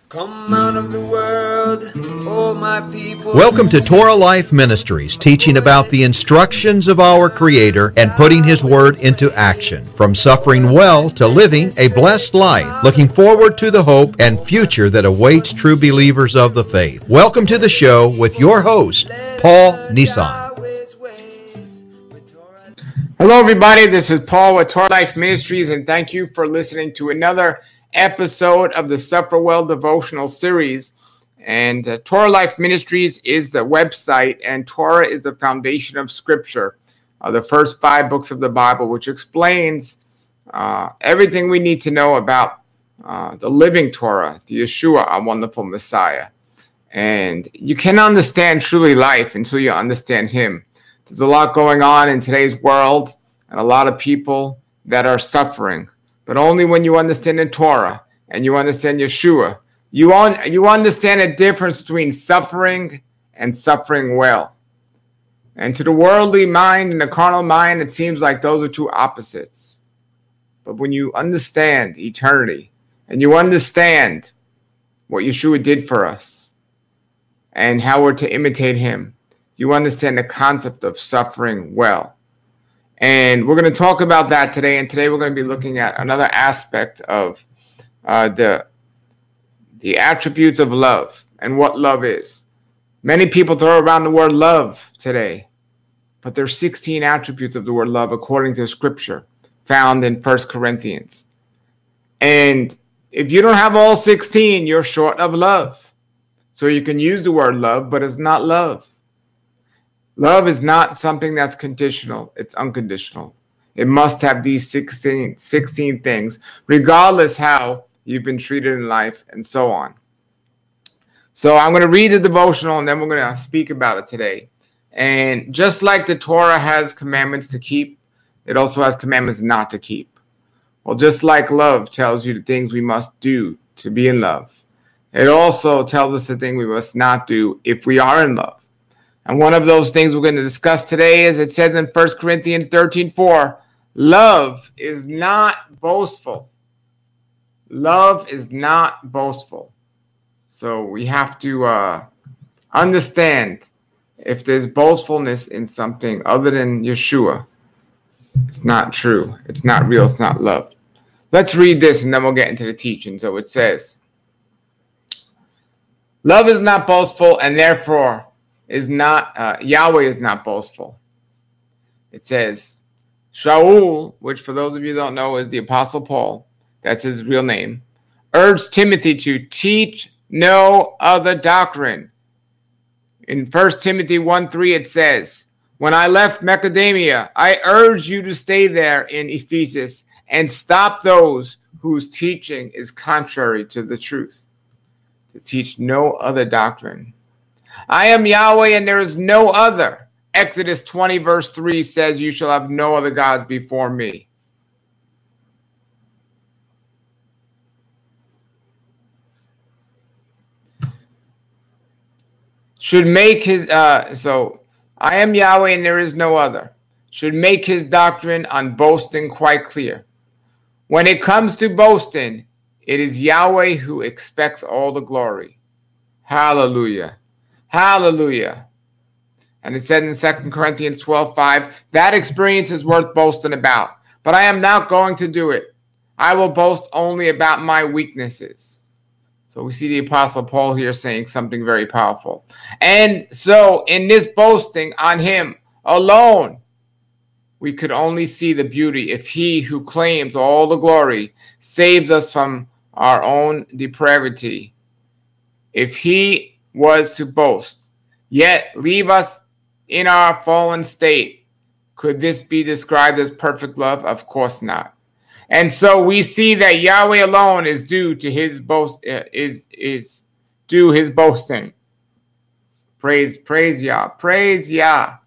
Come out of the world, oh my people. Welcome to Torah Life Ministries, teaching about the instructions of our Creator and putting His Word into action. From suffering well to living a blessed life, looking forward to the hope and future that awaits true believers of the faith. Welcome to the show with your host, Paul Nissan. Hello, everybody. This is Paul with Torah Life Ministries, and thank you for listening to another episode of the Suffer Well devotional series. And Torah Life Ministries is the website, and Torah is the foundation of Scripture, the first 5 books of the Bible, which explains everything we need to know about the living Torah, the Yeshua, our wonderful Messiah. And you can understand truly life until you understand Him. There's a lot going on in today's world and a lot of people that are suffering. But only when you understand the Torah and you understand Yeshua, you understand the difference between suffering and suffering well. And to the worldly mind and the carnal mind, it seems like those are two opposites. But when you understand eternity and you understand what Yeshua did for us and how we're to imitate Him, you understand the concept of suffering well. And we're going to talk about that today. And today we're going to be looking at another aspect of the attributes of love and what love is. Many people throw around the word love today, but there's 16 attributes of the word love according to Scripture found in 1 Corinthians. And if you don't have all 16, you're short of love. So you can use the word love, but it's not love. Love is not something that's conditional. It's unconditional. It must have these 16 things, regardless how you've been treated in life and so on. So I'm going to read the devotional and then we're going to speak about it today. And just like the Torah has commandments to keep, it also has commandments not to keep. Well, just like love tells you the things we must do to be in love, it also tells us the thing we must not do if we are in love. And one of those things we're going to discuss today is it says in 1 Corinthians 13:4, love is not boastful. Love is not boastful. So we have to understand if there's boastfulness in something other than Yeshua, it's not true. It's not real. It's not love. Let's read this and then we'll get into the teaching. So it says, love is not boastful and therefore Yahweh is not boastful. It says, Shaul, which for those of you who don't know is the Apostle Paul, that's his real name, urged Timothy to teach no other doctrine. In 1 Timothy 1:3 it says, when I left Macedonia, I urged you to stay there in Ephesus and stop those whose teaching is contrary to the truth. To teach no other doctrine. I am Yahweh and there is no other. Exodus 20 verse 3 says, you shall have no other gods before me. Should make his, I am Yahweh and there is no other. Should make his doctrine on boasting quite clear. When it comes to boasting, it is Yahweh who expects all the glory. Hallelujah. Hallelujah. And it said in 2 Corinthians 12:5, that experience is worth boasting about, but I am not going to do it. I will boast only about my weaknesses. So we see the Apostle Paul here saying something very powerful. And so in this boasting on him alone, we could only see the beauty if he who claims all the glory saves us from our own depravity. If he was to boast, yet leave us in our fallen state, could this be described as perfect love? Of course not. And so we see that Yahweh alone is due to his is due his boasting. Praise Yah, praise Yah.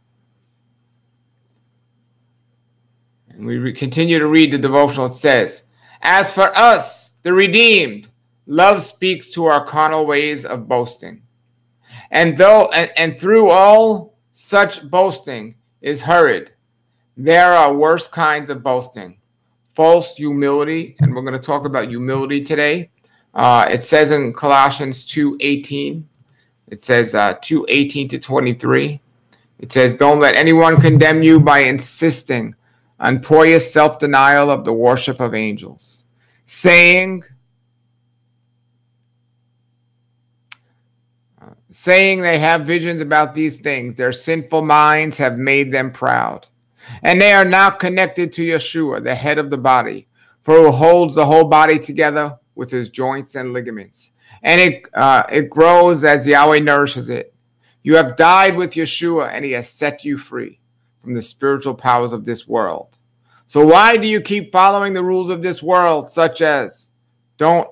And we continue to read the devotional. It says, as for us, the redeemed, love speaks to our carnal ways of boasting. And through all such boasting is hurried. There are worse kinds of boasting. False humility, and we're going to talk about humility today. It says in Colossians 2:18, it says 2:18 to 23, it says, don't let anyone condemn you by insisting on pious self-denial of the worship of angels, saying they have visions about these things. Their sinful minds have made them proud. And they are not connected to Yeshua, the head of the body, for who holds the whole body together with his joints and ligaments. And it grows as Yahweh nourishes it. You have died with Yeshua, and he has set you free from the spiritual powers of this world. So why do you keep following the rules of this world, such as don't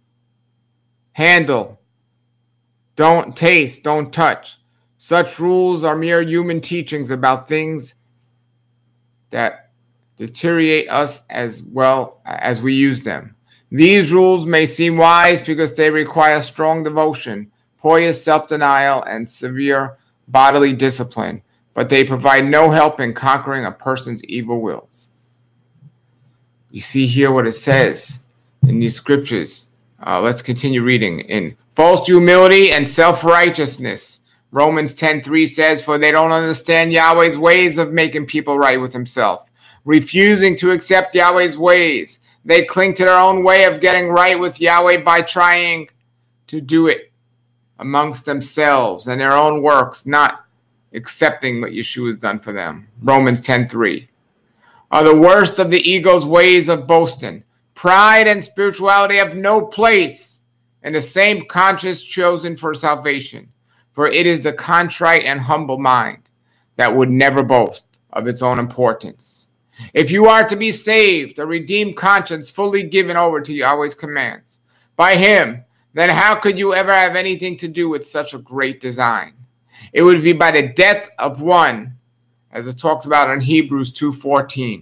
handle, don't taste, don't touch? Such rules are mere human teachings about things that deteriorate us as well as we use them. These rules may seem wise because they require strong devotion, pious self-denial, and severe bodily discipline, but they provide no help in conquering a person's evil wills. You see here what it says in these scriptures. Let's continue reading. In false humility and self-righteousness, Romans 10:3 says, for they don't understand Yahweh's ways of making people right with himself. Refusing to accept Yahweh's ways, they cling to their own way of getting right with Yahweh by trying to do it amongst themselves and their own works, not accepting what Yeshua has done for them. Romans 10:3 are the worst of the ego's ways of boasting. Pride and spirituality have no place in the same conscience chosen for salvation. For it is the contrite and humble mind that would never boast of its own importance. If you are to be saved, a redeemed conscience fully given over to Yahweh's commands by him, then how could you ever have anything to do with such a great design? It would be by the death of one, as it talks about in Hebrews 2:14.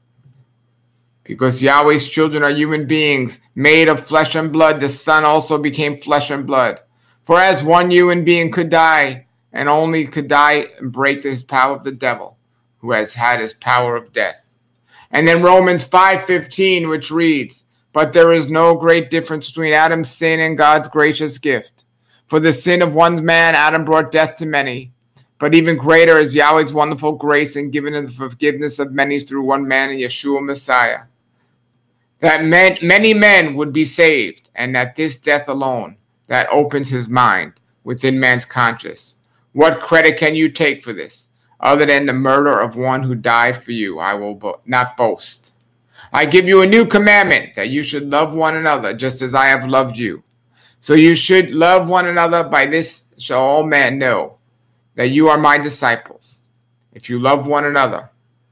Because Yahweh's children are human beings made of flesh and blood, the Son also became flesh and blood. For as one human being could die, and only could die and break his power of the devil, who has had his power of death. And then Romans 5:15, which reads, but there is no great difference between Adam's sin and God's gracious gift. For the sin of one man, Adam brought death to many. But even greater is Yahweh's wonderful grace in giving the forgiveness of many through one man, Yeshua Messiah. That many men would be saved, and that this death alone that opens his mind within man's conscience. What credit can you take for this, other than the murder of one who died for you? I will not boast. I give you a new commandment, that you should love one another just as I have loved you. So you should love one another. By this shall all men know that you are my disciples, if you love one another.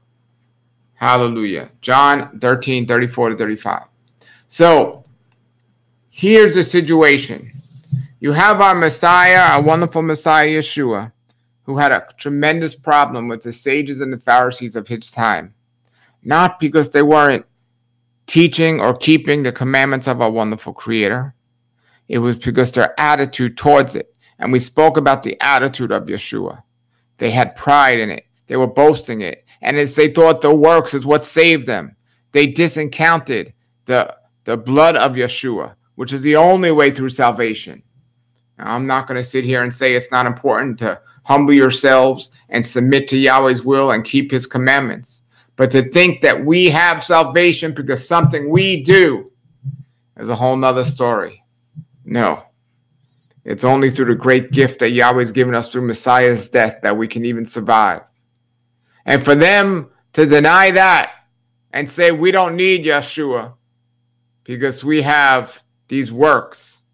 Hallelujah. John 13:34-35. So here's the situation. You have our Messiah, our wonderful Messiah Yeshua, who had a tremendous problem with the sages and the Pharisees of his time. Not because they weren't teaching or keeping the commandments of our wonderful Creator. It was because their attitude towards it. And we spoke about the attitude of Yeshua. They had pride in it. They were boasting it. And as they thought the works is what saved them, they discounted the blood of Yeshua, which is the only way through salvation. Now, I'm not going to sit here and say it's not important to humble yourselves and submit to Yahweh's will and keep his commandments. But to think that we have salvation because something we do is a whole nother story. No. It's only through the great gift that Yahweh's given us through Messiah's death that we can even survive. And for them to deny that and say we don't need Yeshua because we have these works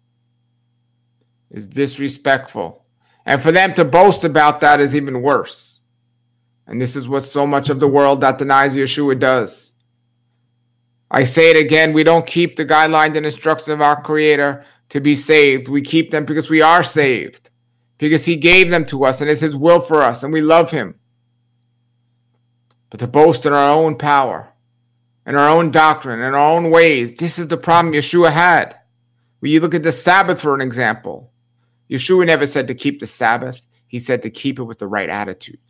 is disrespectful. And for them to boast about that is even worse. And this is what so much of the world that denies Yeshua does. I say it again, we don't keep the guidelines and instructions of our Creator to be saved. We keep them because we are saved, because he gave them to us and it's his will for us and we love him. But to boast in our own power and our own doctrine and our own ways, this is the problem Yeshua had. When you look at the Sabbath for an example, Yeshua never said to keep the Sabbath. He said to keep it with the right attitude.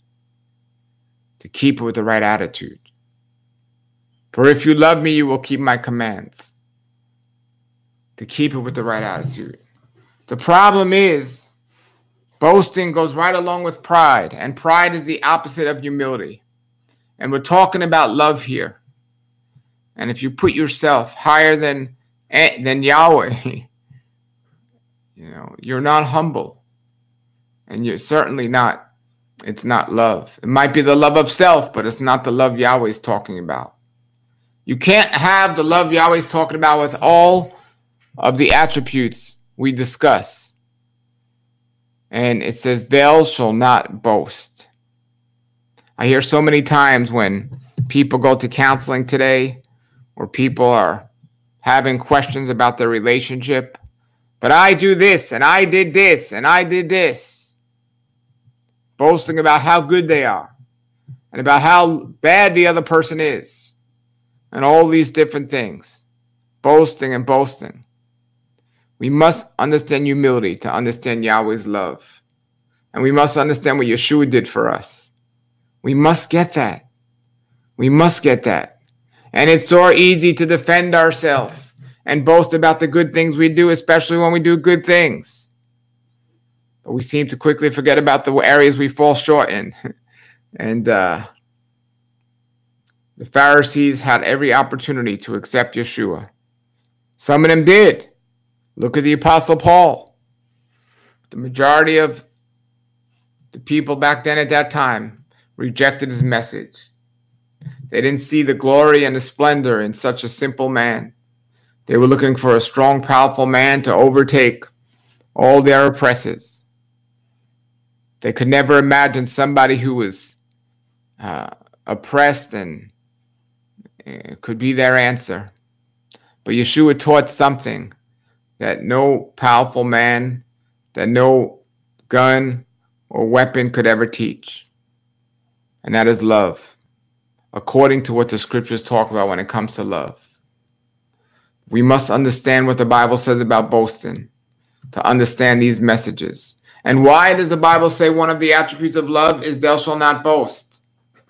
To keep it with the right attitude. For if you love me, you will keep my commands. to keep it with the right attitude. The problem is boasting goes right along with pride, and pride is the opposite of humility. And we're talking about love here. And if you put yourself higher than Yahweh, you're not humble. And you're certainly not, it's not love. It might be the love of self, but it's not the love Yahweh's talking about. You can't have the love Yahweh's talking about with all of the attributes we discuss. And it says, thou shalt not boast. I hear so many times when people go to counseling today, or people are having questions about their relationship, but I do this, and I did this, and I did this. Boasting about how good they are, and about how bad the other person is, and all these different things. Boasting and boasting. We must understand humility to understand Yahweh's love. And we must understand what Yeshua did for us. We must get that. We must get that. And it's so easy to defend ourselves and boast about the good things we do, especially when we do good things. But we seem to quickly forget about the areas we fall short in. And the Pharisees had every opportunity to accept Yeshua. Some of them did. Look at the Apostle Paul. The majority of the people back then at that time rejected his message. They didn't see the glory and the splendor in such a simple man. They were looking for a strong, powerful man to overtake all their oppressors. They could never imagine somebody who was oppressed and could be their answer. But Yeshua taught something that no powerful man, that no gun or weapon could ever teach. And that is love, according to what the scriptures talk about when it comes to love. We must understand what the Bible says about boasting to understand these messages. And why does the Bible say one of the attributes of love is thou shalt not boast?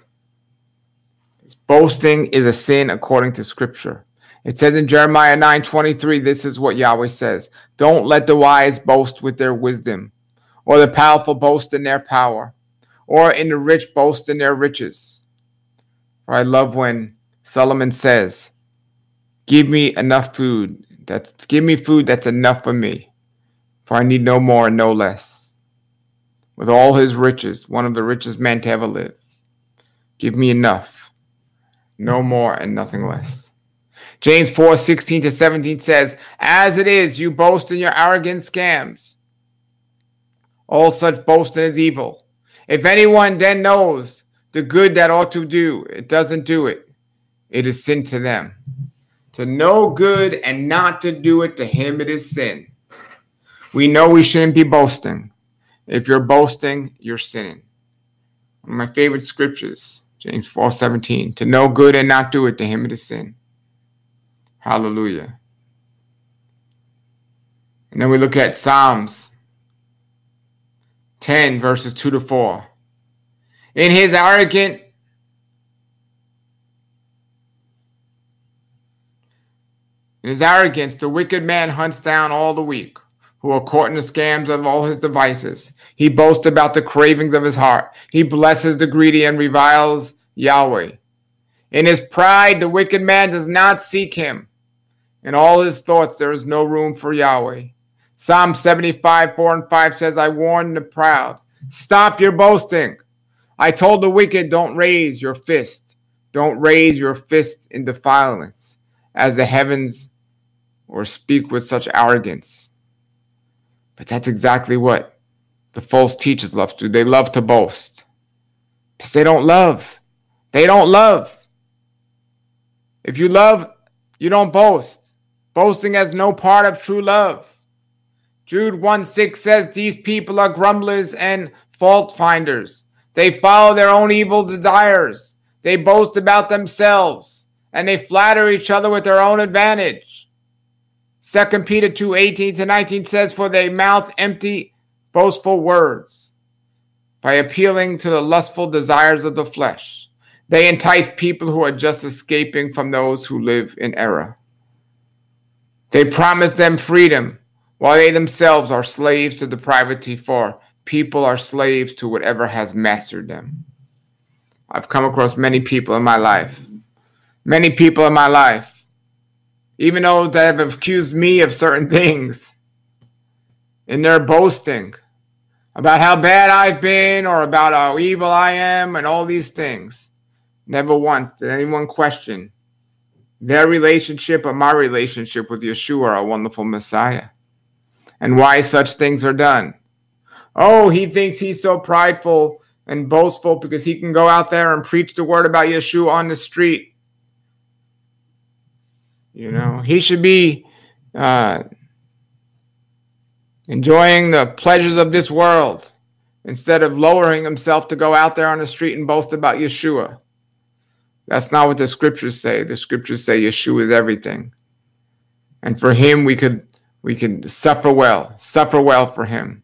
Boasting is a sin according to scripture. It says in Jeremiah 9:23, this is what Yahweh says. Don't let the wise boast with their wisdom, or the powerful boast in their power, or in the rich boast in their riches. For I love when Solomon says, give me food that's enough for me, for I need no more and no less. With all his riches, one of the richest men to ever live. Give me enough, no more and nothing less. James 4:16-17 says, as it is, you boast in your arrogant scams. All such boasting is evil. If anyone then knows the good that ought to do, it doesn't do it. It is sin to them. To know good and not to do it, to him it is sin. We know we shouldn't be boasting. If you're boasting, you're sinning. One of my favorite scriptures, James 4:17. To know good and not do it, to him it is sin. Hallelujah. And then we look at Psalms 10, verses 2-4. In his arrogance, the wicked man hunts down all the weak, who are caught in the scams of all his devices. He boasts about the cravings of his heart. He blesses the greedy and reviles Yahweh. In his pride, the wicked man does not seek him. In all his thoughts, there is no room for Yahweh. Psalm 75:4-5 says, I warn the proud, stop your boasting. I told the wicked, don't raise your fist. Don't raise your fist in defiance as the heavens, or speak with such arrogance. But that's exactly what the false teachers love to do. They love to boast. Because they don't love. They don't love. If you love, you don't boast. Boasting has no part of true love. Jude 1:6 says, these people are grumblers and fault finders. They follow their own evil desires. They boast about themselves, and they flatter each other with their own advantage. 2 Peter 2:18-19 says, for they mouth empty, boastful words. By appealing to the lustful desires of the flesh, they entice people who are just escaping from those who live in error. They promise them freedom while they themselves are slaves to depravity, for people are slaves to whatever has mastered them. I've come across many people in my life. Many people in my life, even those that have accused me of certain things, and they're boasting about how bad I've been or about how evil I am and all these things. Never once did anyone question their relationship or my relationship with Yeshua, our wonderful Messiah, and why such things are done. Oh, he thinks he's so prideful and boastful because he can go out there and preach the word about Yeshua on the street. You know, he should be enjoying the pleasures of this world instead of lowering himself to go out there on the street and boast about Yeshua. That's not what the scriptures say. The scriptures say Yeshua is everything. And for him, we could suffer well for him.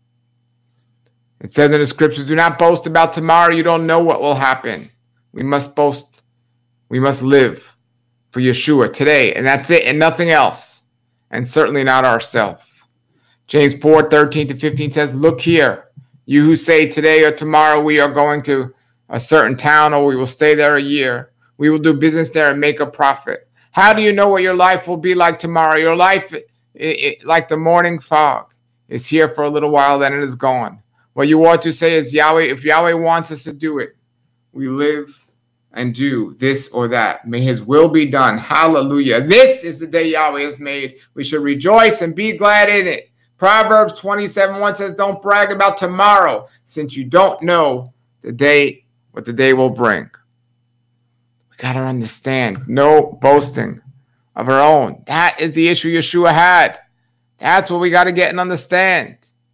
It says in the scriptures, do not boast about tomorrow. You don't know what will happen. We must boast. We must live for Yeshua today. And that's it and nothing else. And certainly not ourselves. James 4:13-15 says, look here, you who say today or tomorrow we are going to a certain town or we will stay there a year. We will do business there and make a profit. How do you know what your life will be like tomorrow? Your life, like the morning fog, is here for a little while, then it is gone. What you ought to say is, Yahweh, if Yahweh wants us to do it, we live and do this or that. May his will be done. Hallelujah. This is the day Yahweh has made. We should rejoice and be glad in it. Proverbs 27:1 says, don't brag about tomorrow, since you don't know what the day will bring. We got to understand, no boasting of our own. That is the issue Yeshua had. That's what we got to get and understand.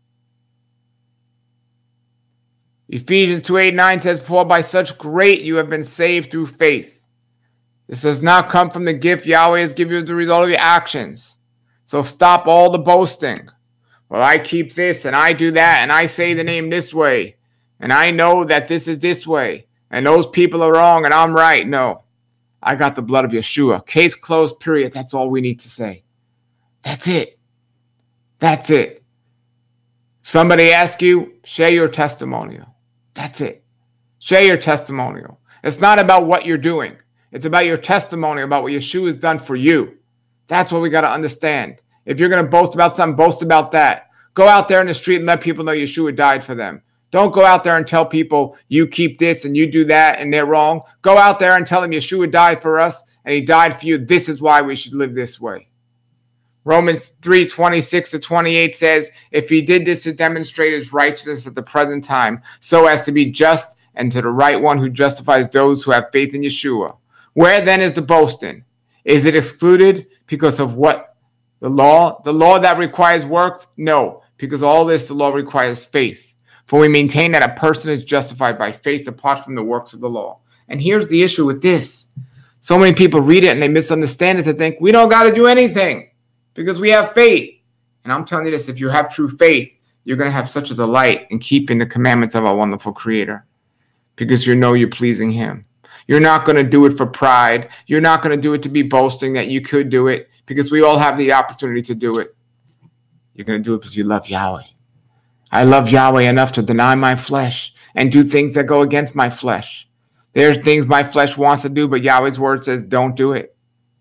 Ephesians 2:8-9 says, for by such great you have been saved through faith. This does not come from the gift Yahweh has given you as the result of your actions. So stop all the boasting. Well, I keep this and I do that and I say the name this way and I know that this is this way and those people are wrong and I'm right. No, I got the blood of Yeshua. Case closed, period. That's all we need to say. That's it. That's it. Somebody asks you, share your testimonial. That's it. Share your testimonial. It's not about what you're doing. It's about your testimony, about what Yeshua has done for you. That's what we got to understand. If you're going to boast about something, boast about that. Go out there in the street and let people know Yeshua died for them. Don't go out there and tell people you keep this and you do that and they're wrong. Go out there and tell them Yeshua died for us and he died for you. This is why we should live this way. Romans 3:26-28 says, if he did this to demonstrate his righteousness at the present time, so as to be just and to the right one who justifies those who have faith in Yeshua. Where then is the boasting? Is it excluded because of what? The law that requires works? No, because all this, the law requires faith. For we maintain that a person is justified by faith apart from the works of the law. And here's the issue with this. So many people read it and they misunderstand it to think we don't got to do anything because we have faith. And I'm telling you this, if you have true faith, you're going to have such a delight in keeping the commandments of our wonderful Creator because you know you're pleasing him. You're not going to do it for pride. You're not going to do it to be boasting that you could do it because we all have the opportunity to do it. You're going to do it because you love Yahweh. I love Yahweh enough to deny my flesh and do things that go against my flesh. There's things my flesh wants to do, but Yahweh's word says don't do it.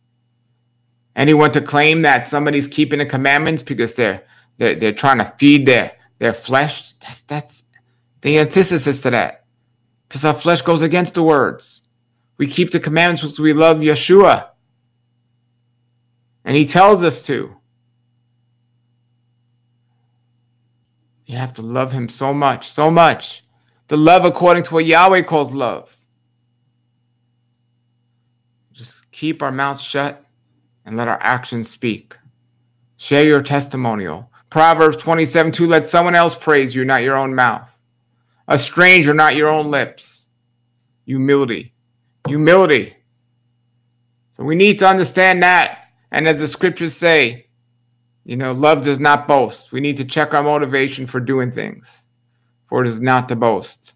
Anyone to claim that somebody's keeping the commandments because they're trying to feed their flesh, that's the antithesis to that. Because our flesh goes against the words. We keep the commandments because we love Yeshua. And he tells us to. You have to love him so much, so much. The love according to what Yahweh calls love. Just keep our mouths shut and let our actions speak. Share your testimonial. Proverbs 27:2, let someone else praise you, not your own mouth. A stranger, not your own lips. Humility. Humility. So we need to understand that. And as the scriptures say, love does not boast. We need to check our motivation for doing things. For it is not to boast.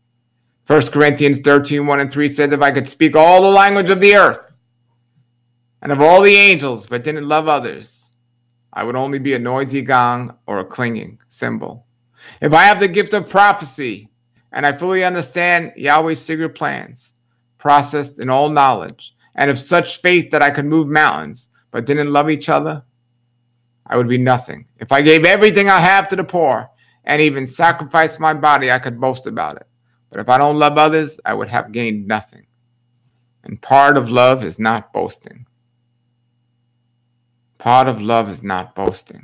1 Corinthians 13:1-3 says, if I could speak all the language of the earth and of all the angels, but didn't love others, I would only be a noisy gong or a clanging cymbal. If I have the gift of prophecy and I fully understand Yahweh's secret plans, processed in all knowledge, and of such faith that I could move mountains, but didn't love each other, I would be nothing. If I gave everything I have to the poor and even sacrificed my body, I could boast about it. But if I don't love others, I would have gained nothing. And part of love is not boasting. Part of love is not boasting.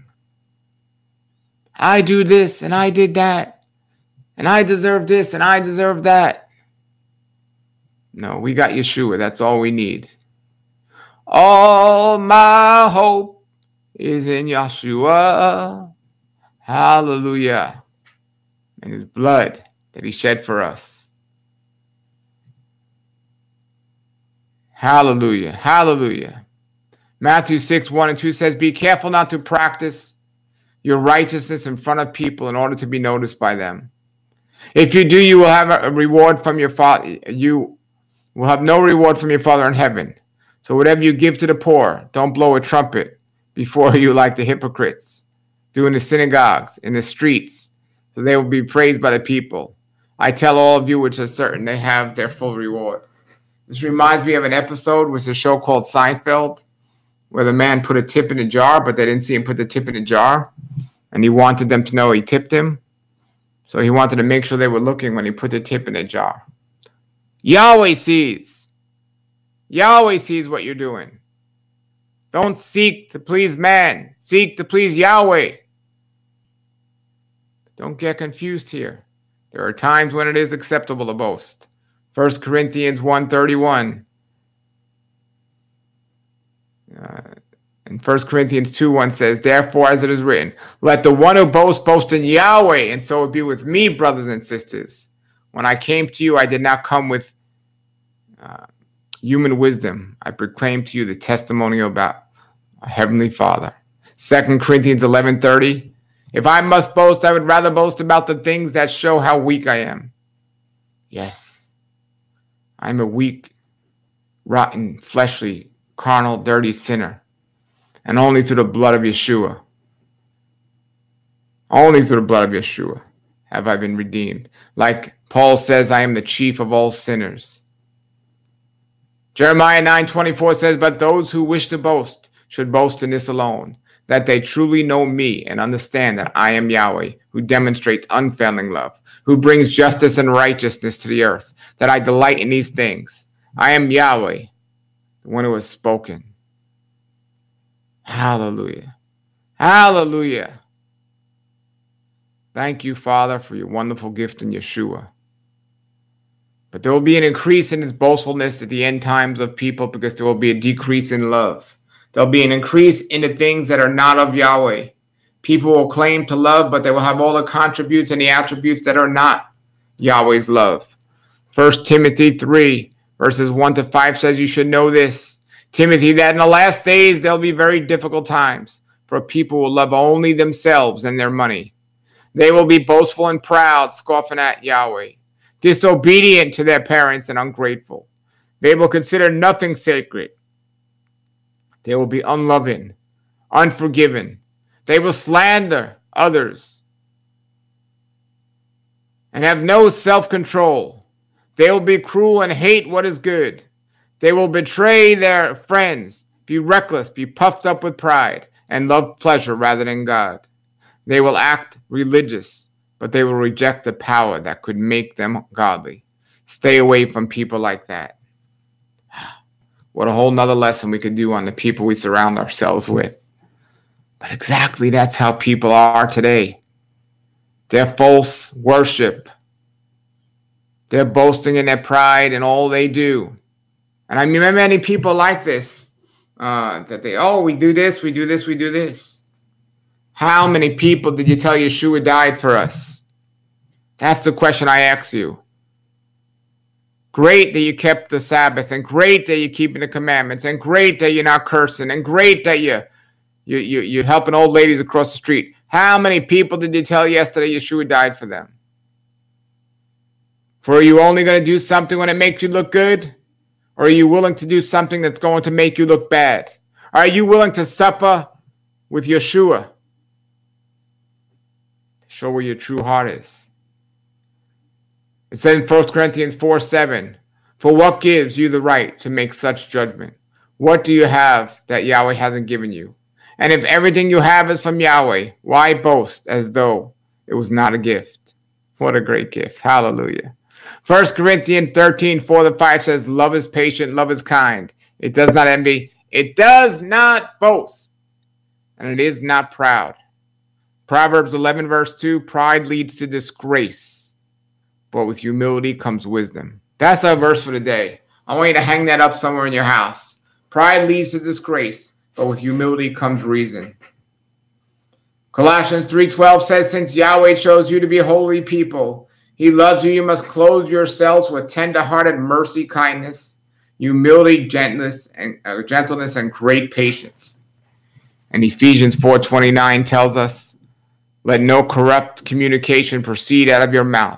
I do this and I did that, and I deserve this and I deserve that. No, we got Yeshua. That's all we need. All my hope is in Yeshua. Hallelujah. And his blood that he shed for us. Hallelujah. Hallelujah. Matthew 6:1-2 says, be careful not to practice your righteousness in front of people in order to be noticed by them. If you do, you will have a reward from your Father. You will have no reward from your Father in heaven. So whatever you give to the poor, don't blow a trumpet before you like the hypocrites do in the synagogues, in the streets, so they will be praised by the people. I tell all of you which are certain they have their full reward. This reminds me of an episode with a show called Seinfeld, where the man put a tip in a jar, but they didn't see him put the tip in a jar, and he wanted them to know he tipped him. So he wanted to make sure they were looking when he put the tip in a jar. Yahweh sees. Yahweh sees what you're doing. Don't seek to please man. Seek to please Yahweh. Don't get confused here. There are times when it is acceptable to boast. 1 Corinthians 1:31. And 1 Corinthians 2:1 says, therefore, as it is written, let the one who boasts boast in Yahweh, and so it be with me, brothers and sisters. When I came to you, I did not come with human wisdom. I proclaimed to you the testimony about our Heavenly Father. 2 Corinthians 11:30. If I must boast, I would rather boast about the things that show how weak I am. Yes, I'm a weak, rotten, fleshly, carnal, dirty sinner. And only through the blood of Yeshua, only through the blood of Yeshua have I been redeemed. Like Paul says, I am the chief of all sinners. Jeremiah 9:24 says, but those who wish to boast should boast in this alone, that they truly know me and understand that I am Yahweh, who demonstrates unfailing love, who brings justice and righteousness to the earth, that I delight in these things. I am Yahweh, the one who has spoken. Hallelujah. Hallelujah. Thank you, Father, for your wonderful gift in Yeshua. But there will be an increase in his boastfulness at the end times of people because there will be a decrease in love. There'll be an increase in the things that are not of Yahweh. People will claim to love, but they will have all the contributes and the attributes that are not Yahweh's love. 1 Timothy 3:1-5 says you should know this, Timothy, that in the last days there'll be very difficult times, for people will love only themselves and their money. They will be boastful and proud, scoffing at Yahweh, disobedient to their parents and ungrateful. They will consider nothing sacred. They will be unloving, unforgiving. They will slander others and have no self-control. They will be cruel and hate what is good. They will betray their friends, be reckless, be puffed up with pride, and love pleasure rather than God. They will act religious, but they will reject the power that could make them godly. Stay away from people like that. What a whole nother lesson we could do on the people we surround ourselves with. But exactly that's how people are today. They're false worship. They're boasting in their pride and all they do. And I mean, many people like this, that they, we do this, we do this, we do this. How many people did you tell Yeshua died for us? That's the question I ask you. Great that you kept the Sabbath, and great that you're keeping the commandments, and great that you're not cursing, and great that you're helping old ladies across the street. How many people did you tell yesterday Yeshua died for them? For are you only going to do something when it makes you look good? Or are you willing to do something that's going to make you look bad? Are you willing to suffer with Yeshua? Show where your true heart is. It says in 1 Corinthians 4:7, for what gives you the right to make such judgment? What do you have that Yahweh hasn't given you? And if everything you have is from Yahweh, why boast as though it was not a gift? What a great gift. Hallelujah. 1 Corinthians 13:4-5 says, love is patient, love is kind. It does not envy. It does not boast. And it is not proud. Proverbs 11:2, pride leads to disgrace, but with humility comes wisdom. That's our verse for today. I want you to hang that up somewhere in your house. Pride leads to disgrace, but with humility comes reason. Colossians 3:12 says, since Yahweh chose you to be a holy people, he loves you, you must clothe yourselves with tender-hearted mercy, kindness, humility, gentleness, and great patience. And Ephesians 4:29 tells us, let no corrupt communication proceed out of your mouth,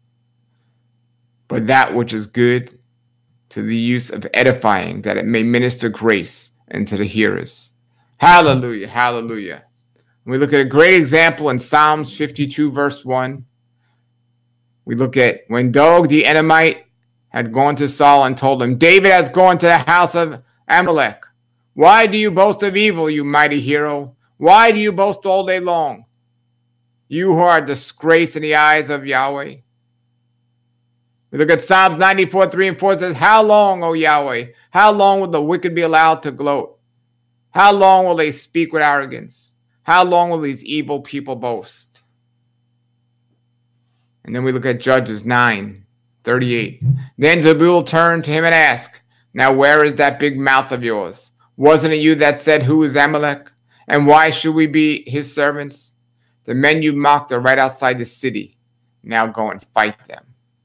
but that which is good to the use of edifying, that it may minister grace unto the hearers. Hallelujah, hallelujah. We look at a great example in Psalms 52:1. We look at when Doeg the Edomite had gone to Saul and told him, David has gone to the house of Amalek. Why do you boast of evil, you mighty hero? Why do you boast all day long? You who are a disgrace in the eyes of Yahweh. We look at Psalms 94:3-4 says, how long, O Yahweh? How long will the wicked be allowed to gloat? How long will they speak with arrogance? How long will these evil people boast? And then we look at Judges 9:38. Then Zebul turned to him and asked, now where is that big mouth of yours? Wasn't it you that said, who is Amalek? And why should we be his servants? The men you mocked are right outside the city. Now go and fight them.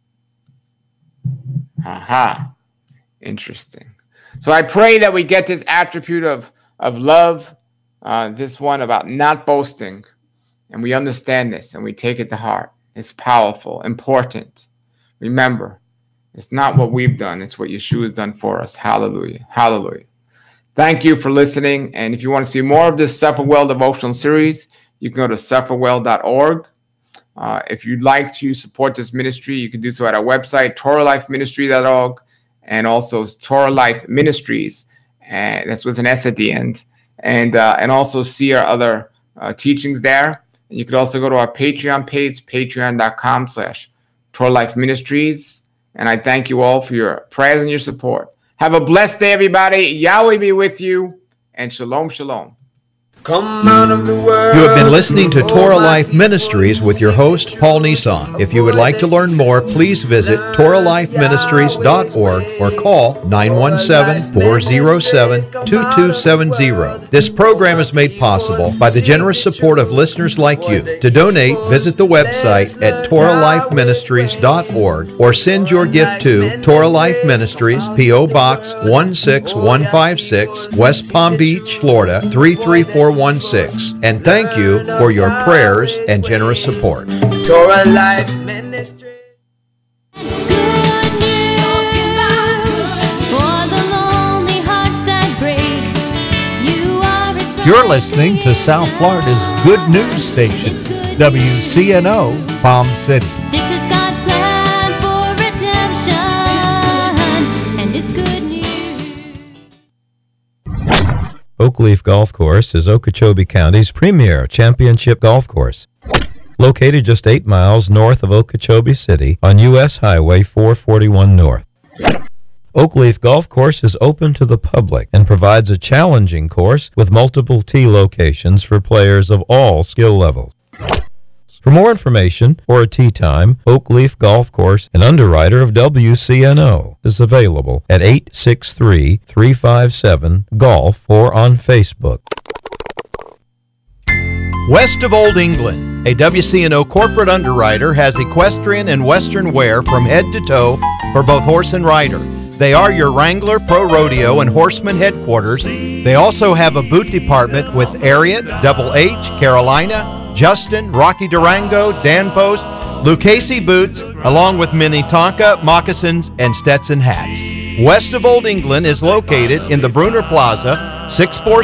Aha. Interesting. So I pray that we get this attribute of love, this one about not boasting, and we understand this and we take it to heart. It's powerful, important. Remember, it's not what we've done. It's what Yeshua has done for us. Hallelujah. Hallelujah. Thank you for listening. And if you want to see more of this Suffer Well devotional series, you can go to sufferwell.org. If you'd like to support this ministry, you can do so at our website, TorahLifeMinistry.org, and also Torah Life Ministries, and that's with an S at the end, and also see our other teachings there. And you could also go to our Patreon page, patreon.com/Torah Life Ministries. And I thank you all for your prayers and your support. Have a blessed day, everybody. Yahweh be with you, and shalom, shalom. Come out of the world. You have been listening to Torah Life Ministries with your host, Paul Nissan. If you would like to learn more, please visit TorahLifeMinistries.org or call 917-407-2270. This program is made possible by the generous support of listeners like you. To donate, visit the website at TorahLifeMinistries.org or send your gift to Torah Life Ministries, P.O. Box 16156, West Palm Beach, Florida 33416. And thank you for your prayers and generous support. Torah Life Ministry. You're listening to South Florida's Good News Station, WCNO, Palm City. This is God's plan for redemption, and it's good news. Oakleaf Golf Course is Okeechobee County's premier championship golf course. Located just 8 miles north of Okeechobee City on U.S. Highway 441 North. Oakleaf Golf Course is open to the public and provides a challenging course with multiple tee locations for players of all skill levels. For more information or a tee time, Oakleaf Golf Course, an underwriter of WCNO, is available at 863-357-GOLF or on Facebook. West of Old England, a WCNO corporate underwriter has equestrian and western wear from head to toe for both horse and rider. They are your Wrangler, Pro Rodeo, and Horseman headquarters. They also have a boot department with Ariat, Double H, Carolina, Justin, Rocky Durango, Danfoss, Lucchese boots, along with Minnetonka, moccasins, and Stetson hats. west of Old England, is located in the Bruner Plaza, 646